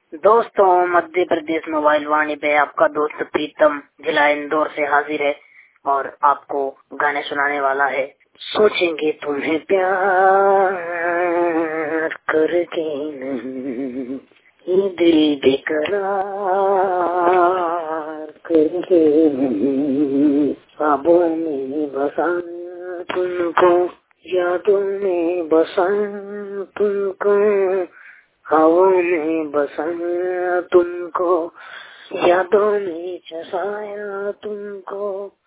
दोस्तों, मध्य प्रदेश मोबाइल वाणी पे आपका दोस्त प्रीतम जिला इंदौर से हाजिर है और आपको गाने सुनाने वाला है। सोचेंगे तुम्हें प्यार करके नहीं, ये दिल बेकरार करके नहीं, ख्वाबों में बसाया तुमको, यादों में बसाया तुमको, हवा में बसाया तुमको, यादों में चसाया तुमको।